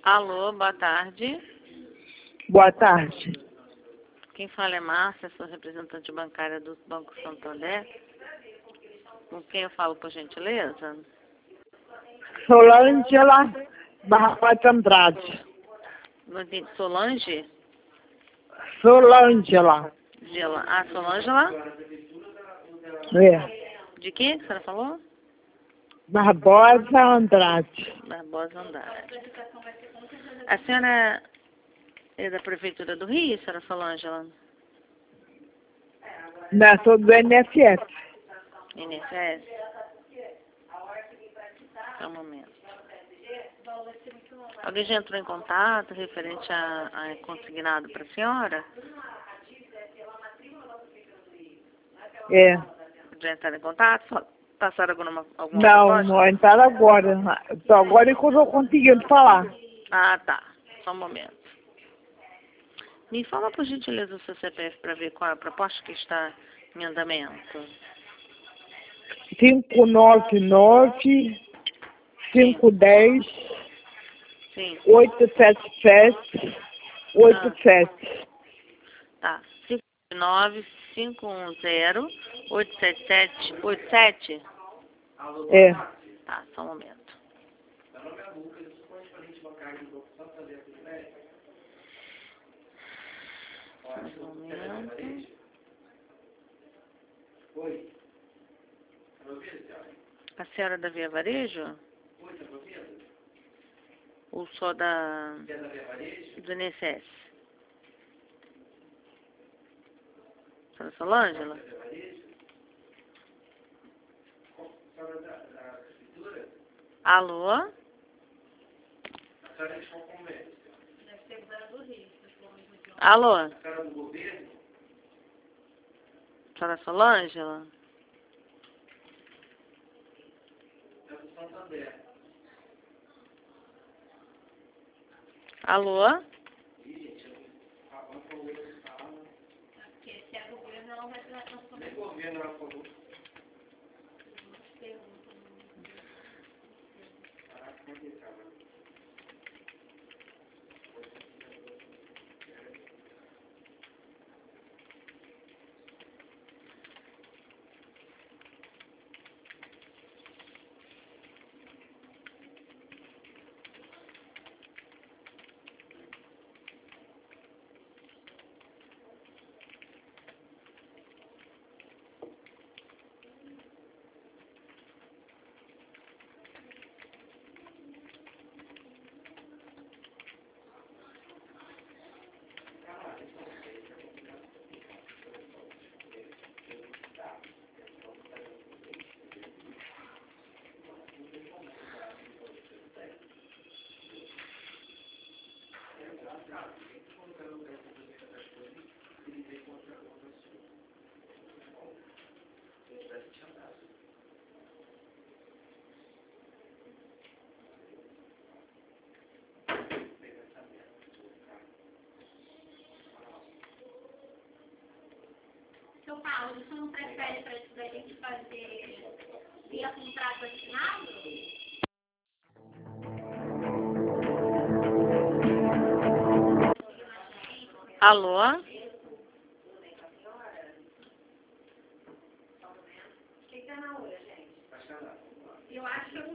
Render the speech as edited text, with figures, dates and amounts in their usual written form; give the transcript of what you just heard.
Alô, boa tarde. Boa tarde. Quem fala é Márcia, sou representante bancária do Banco Santander. Com quem eu falo, por gentileza? Solângela Barrote Andrade. Não entendi. Solange? Solângela. Ah, Solângela? É. De que a senhora falou? Barbosa Andrade. Barbosa Andrade. A senhora é da Prefeitura do Rio, senhora Solângela? Não, sou do INSS. INSS? Só um momento. Alguém já entrou em contato referente a consignado para a senhora? É. Já entraram em contato? Passaram alguma Não, proposta? não entraram agora. Só agora é que eu estou conseguindo falar. Ah, tá. Só um momento. Me fala, por gentileza, o seu CPF para ver qual é a proposta que está em andamento. 599 510 Sim. 877 87. Tá. 59510-877-87? É. Tá, só um momento. Mais um momento. A senhora da Via Varejo? Ou só do INSS? Senhora Solângela? Alô? Alô? Senhora Solângela? Alô? Seu Paulo, você não prefere para isso da gente fazer via contrato assinado? Alô? Eu acho que